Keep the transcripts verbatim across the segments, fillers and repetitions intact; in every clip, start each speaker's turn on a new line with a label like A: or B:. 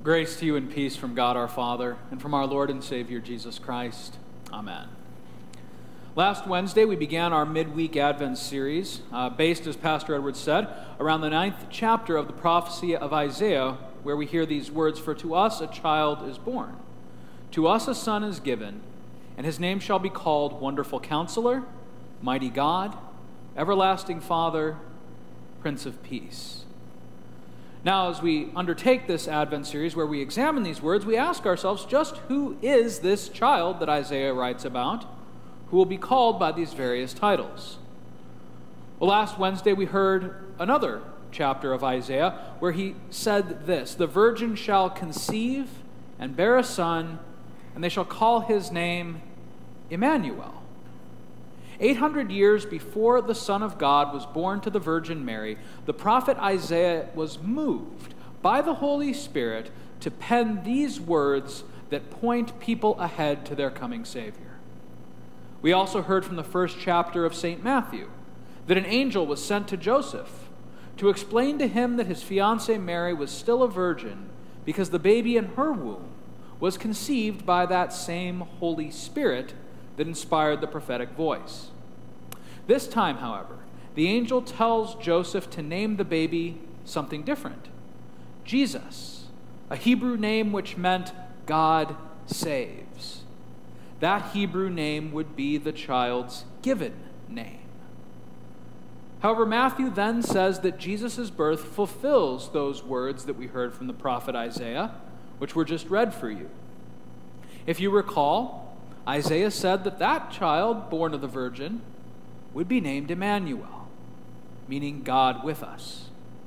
A: Grace to you and peace from God our Father and from our Lord and Savior Jesus Christ. Amen. Last Wednesday, we began our midweek Advent series, uh, based, as Pastor Edwards said, around the ninth chapter of the prophecy of Isaiah, where we hear these words, "For to us a child is born, to us a son is given, and his name shall be called Wonderful Counselor, Mighty God, Everlasting Father, Prince of Peace." Now, as we undertake this Advent series where we examine these words, we ask ourselves, just who is this child that Isaiah writes about, who will be called by these various titles? Well, last Wednesday we heard another chapter of Isaiah where he said this, "The virgin shall conceive and bear a son, and they shall call his name Emmanuel." eight hundred years before the Son of God was born to the Virgin Mary, the prophet Isaiah was moved by the Holy Spirit to pen these words that point people ahead to their coming Savior. We also heard from the first chapter of Saint Matthew that an angel was sent to Joseph to explain to him that his fiancée Mary was still a virgin because the baby in her womb was conceived by that same Holy Spirit that inspired the prophetic voice. This time, however, the angel tells Joseph to name the baby something different, Jesus, a Hebrew name which meant God saves. That Hebrew name would be the child's given name. However, Matthew then says that Jesus' birth fulfills those words that we heard from the prophet Isaiah, which were just read for you. If you recall, Isaiah said that that child born of the Virgin would be named Emmanuel, meaning God with us.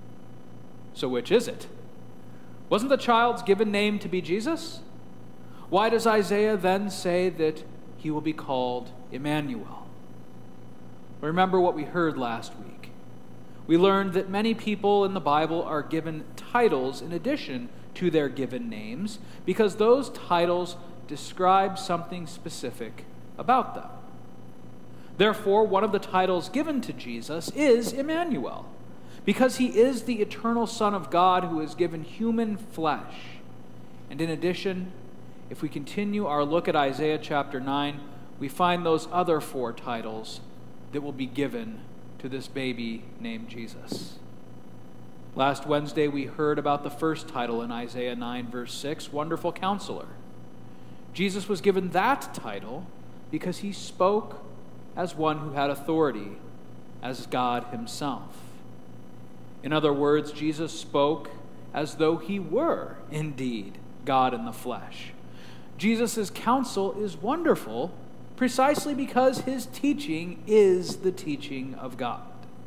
A: So which is it? Wasn't the child's given name to be Jesus? Why does Isaiah then say that he will be called Emmanuel? Remember what we heard last week. We learned that many people in the Bible are given titles in addition to their given names because those titles describe something specific about them. Therefore, one of the titles given to Jesus is Emmanuel, because he is the eternal Son of God who is given human flesh. And in addition, if we continue our look at Isaiah chapter nine, we find those other four titles that will be given to this baby named Jesus. Last Wednesday, we heard about the first title in Isaiah nine, verse six, Wonderful Counselor. Jesus was given that title because he spoke as one who had authority, as God himself. In other words, Jesus spoke as though he were indeed God in the flesh. Jesus' counsel is wonderful precisely because his teaching is the teaching of God.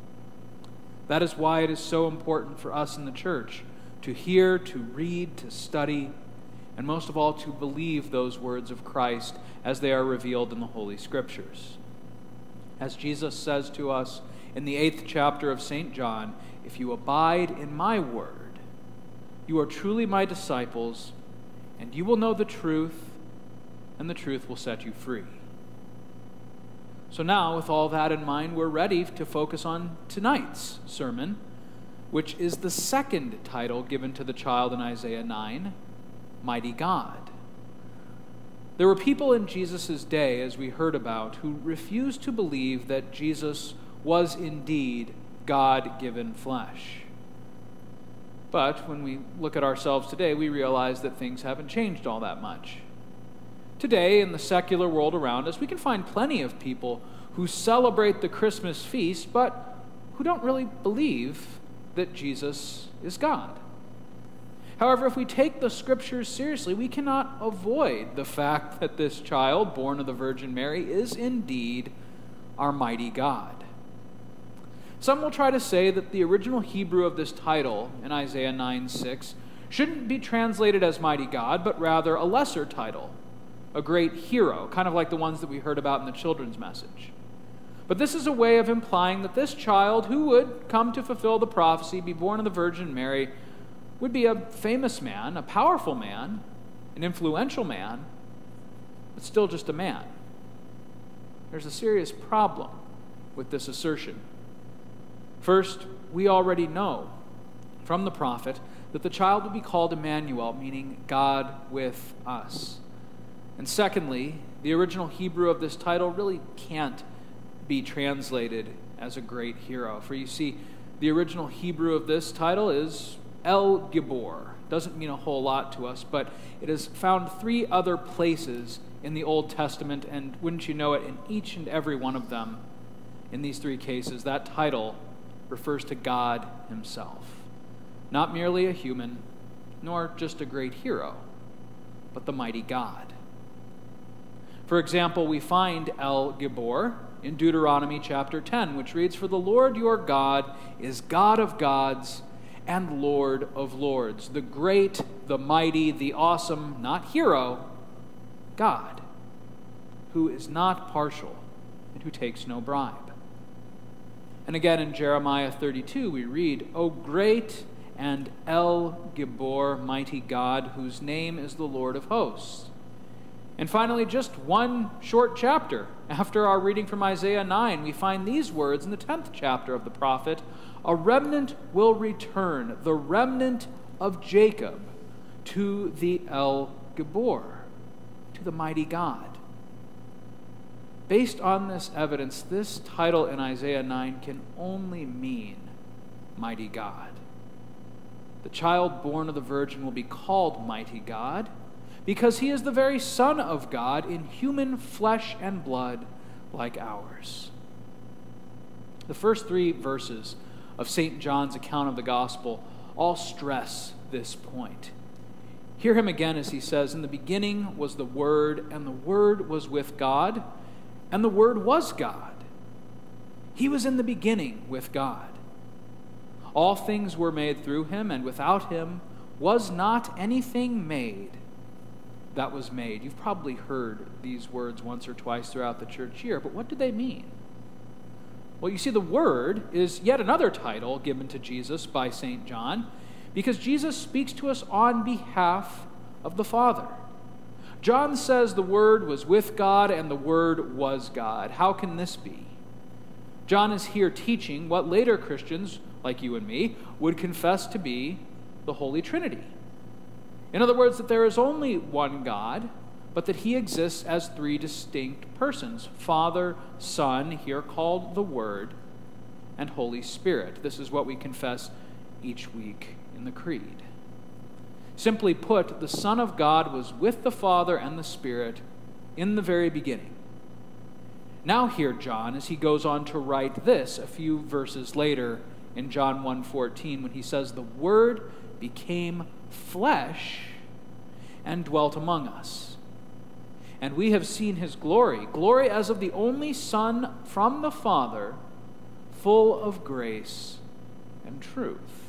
A: That is why it is so important for us in the church to hear, to read, to study, and most of all, to believe those words of Christ as they are revealed in the Holy Scriptures. As Jesus says to us in the eighth chapter of Saint John, "If you abide in my word, you are truly my disciples, and you will know the truth, and the truth will set you free." So now, with all that in mind, we're ready to focus on tonight's sermon, which is the second title given to the child in Isaiah nine, Mighty God. There were people in Jesus' day, as we heard about, who refused to believe that Jesus was indeed God-given flesh. But when we look at ourselves today, we realize that things haven't changed all that much. Today, in the secular world around us, we can find plenty of people who celebrate the Christmas feast, but who don't really believe that Jesus is God. However, if we take the Scriptures seriously, we cannot avoid the fact that this child, born of the Virgin Mary, is indeed our mighty God. Some will try to say that the original Hebrew of this title in Isaiah nine six shouldn't be translated as mighty God, but rather a lesser title, a great hero, kind of like the ones that we heard about in the children's message. But this is a way of implying that this child, who would come to fulfill the prophecy, be born of the Virgin Mary, would be a famous man, a powerful man, an influential man, but still just a man. There's a serious problem with this assertion. First, we already know from the prophet that the child would be called Emmanuel, meaning God with us. And secondly, the original Hebrew of this title really can't be translated as a great hero. For you see, the original Hebrew of this title is El Gibor. Doesn't mean a whole lot to us, but it is found three other places in the Old Testament, and wouldn't you know it, in each and every one of them, in these three cases, that title refers to God himself. Not merely a human, nor just a great hero, but the mighty God. For example, we find El Gibor in Deuteronomy chapter ten, which reads, "For the Lord your God is God of gods and Lord of lords, the great, the mighty, the awesome, not hero, God, who is not partial and who takes no bribe." And again in Jeremiah thirty-two, we read, "O great and El Gibor, mighty God, whose name is the Lord of hosts." And finally, just one short chapter after our reading from Isaiah nine, we find these words in the tenth chapter of the prophet, "A remnant will return, the remnant of Jacob, to the El Gibor, to the mighty God." Based on this evidence, this title in Isaiah nine can only mean mighty God. The child born of the Virgin will be called mighty God because he is the very Son of God in human flesh and blood like ours. The first three verses of Saint John's account of the gospel all stress this point. Hear him again as he says, "In the beginning was the Word, and the Word was with God, and the Word was God. He was in the beginning with God. All things were made through him, and without him was not anything made that was made." You've probably heard these words once or twice throughout the church year, but what do they mean? Well, you see, the Word is yet another title given to Jesus by Saint John, because Jesus speaks to us on behalf of the Father. John says the Word was with God and the Word was God. How can this be? John is here teaching what later Christians, like you and me, would confess to be the Holy Trinity. In other words, that there is only one God, but that he exists as three distinct persons: Father, Son, here called the Word, and Holy Spirit. This is what we confess each week in the Creed. Simply put, the Son of God was with the Father and the Spirit in the very beginning. Now hear John as he goes on to write this a few verses later in John one fourteen, when he says, "The Word became flesh and dwelt among us. And we have seen his glory, glory as of the only Son from the Father, full of grace and truth."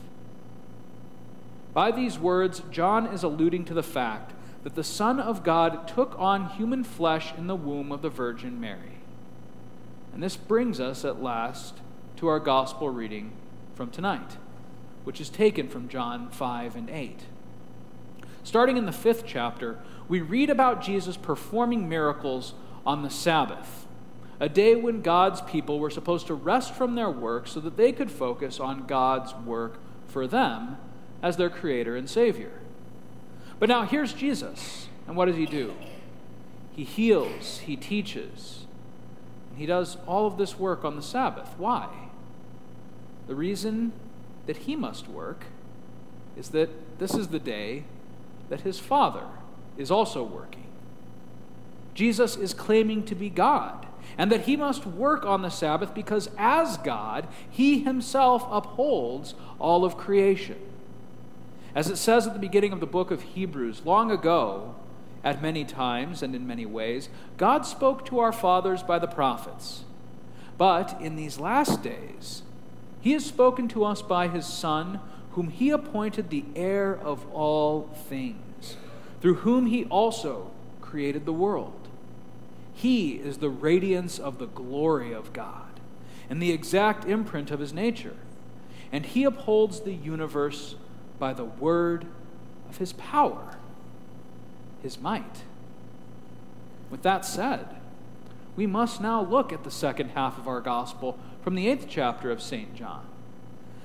A: By these words, John is alluding to the fact that the Son of God took on human flesh in the womb of the Virgin Mary. And this brings us at last to our gospel reading from tonight, which is taken from John five and eight. Starting in the fifth chapter, we read about Jesus performing miracles on the Sabbath, a day when God's people were supposed to rest from their work so that they could focus on God's work for them as their Creator and Savior. But now here's Jesus, and what does he do? He heals, he teaches, and he does all of this work on the Sabbath. Why? The reason that he must work is that this is the day that his Father is also working. Jesus is claiming to be God, and that he must work on the Sabbath because as God, he himself upholds all of creation. As it says at the beginning of the book of Hebrews, long ago, at many times and in many ways, God spoke to our fathers by the prophets. But in these last days, he has spoken to us by his Son, whom he appointed the heir of all things, through whom he also created the world. He is the radiance of the glory of God and the exact imprint of his nature, and he upholds the universe by the word of his power, his might. With that said, we must now look at the second half of our gospel from the eighth chapter of Saint John.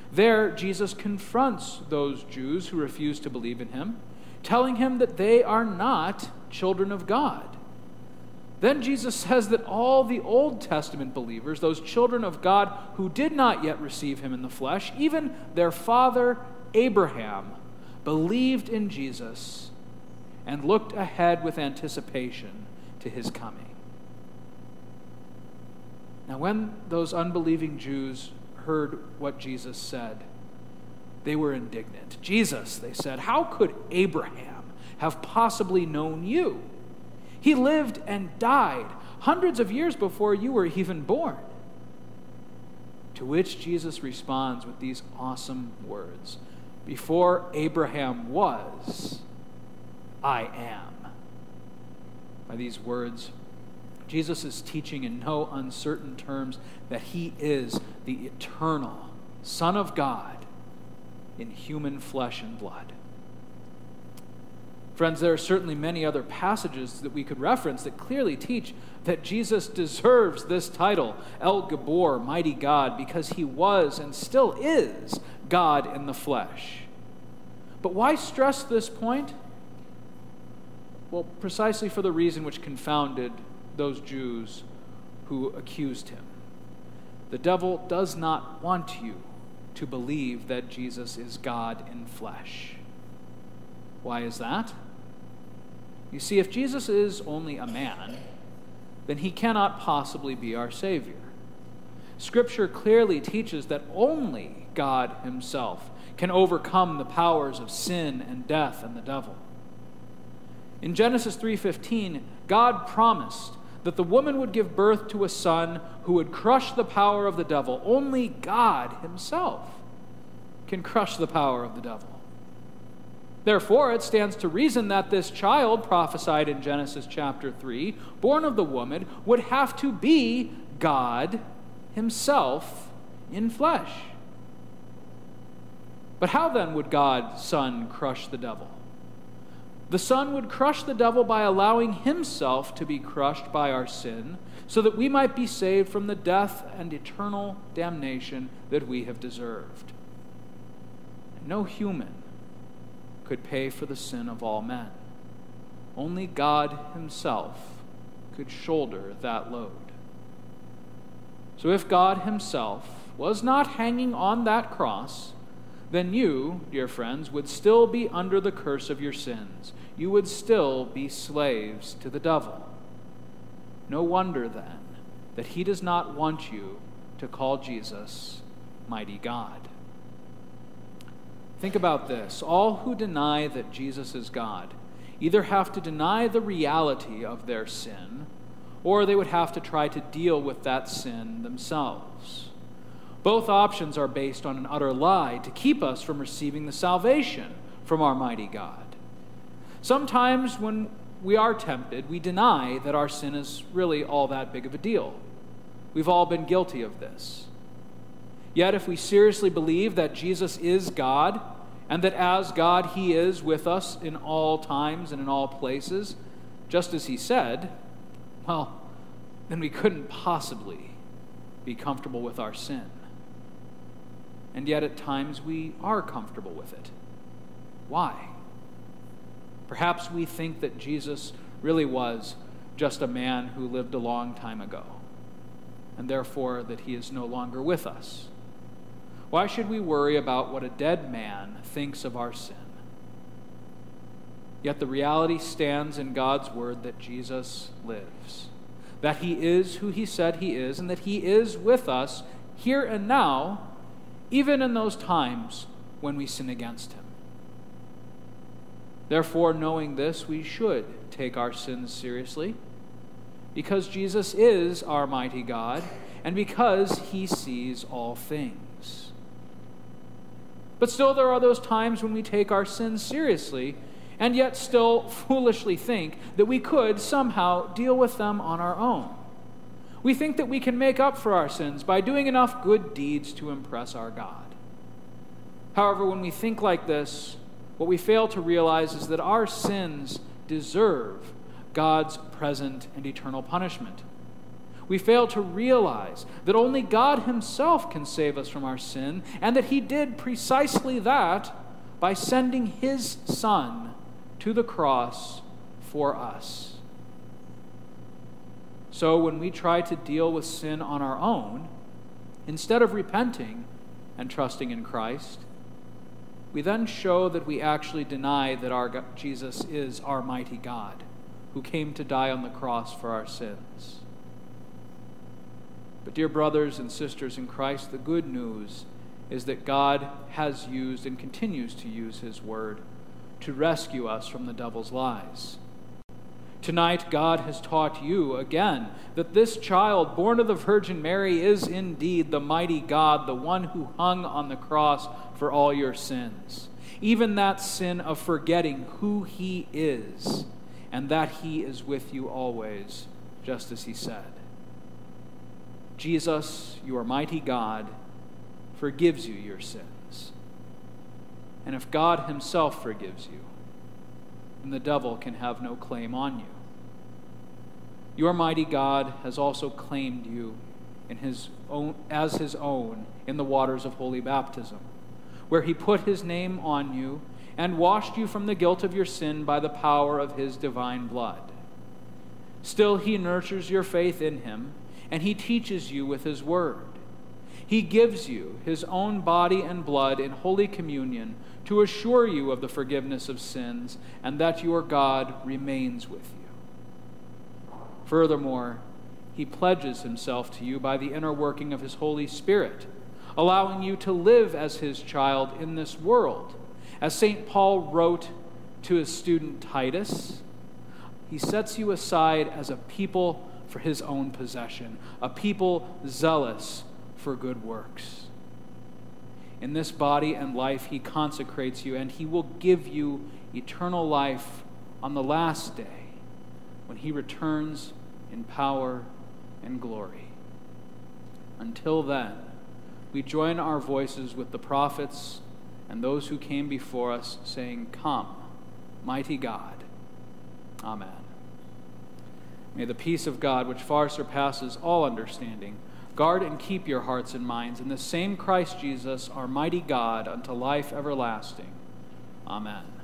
A: There, Jesus confronts those Jews who refuse to believe in him, telling him that they are not children of God. Then Jesus says that all the Old Testament believers, those children of God who did not yet receive him in the flesh, even their father Abraham, believed in Jesus and looked ahead with anticipation to his coming. Now, when those unbelieving Jews heard what Jesus said, they were indignant. Jesus, they said, how could Abraham have possibly known you? He lived and died hundreds of years before you were even born. To which Jesus responds with these awesome words, before Abraham was, I am. By these words, Jesus is teaching in no uncertain terms that he is the eternal Son of God in human flesh and blood. Friends, there are certainly many other passages that we could reference that clearly teach that Jesus deserves this title, El Gabor, Mighty God, because he was and still is God in the flesh. But why stress this point? Well, precisely for the reason which confounded those Jews who accused him. The devil does not want you to believe that Jesus is God in flesh. Why is that? You see, if Jesus is only a man, then he cannot possibly be our Savior. Scripture clearly teaches that only God himself can overcome the powers of sin and death and the devil. In Genesis three fifteen, God promised that the woman would give birth to a son who would crush the power of the devil. Only God himself can crush the power of the devil. Therefore, it stands to reason that this child prophesied in Genesis chapter three, born of the woman, would have to be God himself in flesh. But how then would God's Son crush the devil? The Son would crush the devil by allowing himself to be crushed by our sin, so that we might be saved from the death and eternal damnation that we have deserved. And no human could pay for the sin of all men. Only God himself could shoulder that load. So if God himself was not hanging on that cross, then you, dear friends, would still be under the curse of your sins. You would still be slaves to the devil. No wonder, then, that he does not want you to call Jesus Mighty God. Think about this. All who deny that Jesus is God either have to deny the reality of their sin, or they would have to try to deal with that sin themselves. Both options are based on an utter lie to keep us from receiving the salvation from our mighty God. Sometimes when we are tempted, we deny that our sin is really all that big of a deal. We've all been guilty of this. Yet if we seriously believe that Jesus is God, and that as God he is with us in all times and in all places, just as he said, well, then we couldn't possibly be comfortable with our sin. And yet at times we are comfortable with it. Why? Perhaps we think that Jesus really was just a man who lived a long time ago, and therefore that he is no longer with us. Why should we worry about what a dead man thinks of our sin? Yet the reality stands in God's word that Jesus lives, that he is who he said he is, and that he is with us here and now, even in those times when we sin against him. Therefore, knowing this, we should take our sins seriously, because Jesus is our mighty God, and because he sees all things. But still, there are those times when we take our sins seriously, and yet still foolishly think that we could somehow deal with them on our own. We think that we can make up for our sins by doing enough good deeds to impress our God. However, when we think like this, what we fail to realize is that our sins deserve God's present and eternal punishment. We fail to realize that only God himself can save us from our sin, and that he did precisely that by sending his Son to the cross for us. So when we try to deal with sin on our own, instead of repenting and trusting in Christ, we then show that we actually deny that our God, Jesus is our mighty God, who came to die on the cross for our sins. But dear brothers and sisters in Christ, the good news is that God has used and continues to use his word to rescue us from the devil's lies. Tonight, God has taught you again that this child born of the Virgin Mary is indeed the mighty God, the one who hung on the cross for all your sins, even that sin of forgetting who he is and that he is with you always, just as he said. Jesus, your mighty God, forgives you your sins. And if God himself forgives you, then the devil can have no claim on you. Your mighty God has also claimed you in his own, as his own in the waters of holy baptism, where he put his name on you and washed you from the guilt of your sin by the power of his divine blood. Still, he nurtures your faith in him, and he teaches you with his word. He gives you his own body and blood in Holy Communion to assure you of the forgiveness of sins and that your God remains with you. Furthermore, he pledges himself to you by the inner working of his Holy Spirit, allowing you to live as his child in this world. As Saint Paul wrote to his student Titus, he sets you aside as a people for his own possession, a people zealous for good works. In this body and life he consecrates you, and he will give you eternal life on the last day when he returns in power and glory. Until then, we join our voices with the prophets and those who came before us, saying, "Come, mighty God." Amen. May the peace of God, which far surpasses all understanding, guard and keep your hearts and minds in the same Christ Jesus, our mighty God, unto life everlasting. Amen.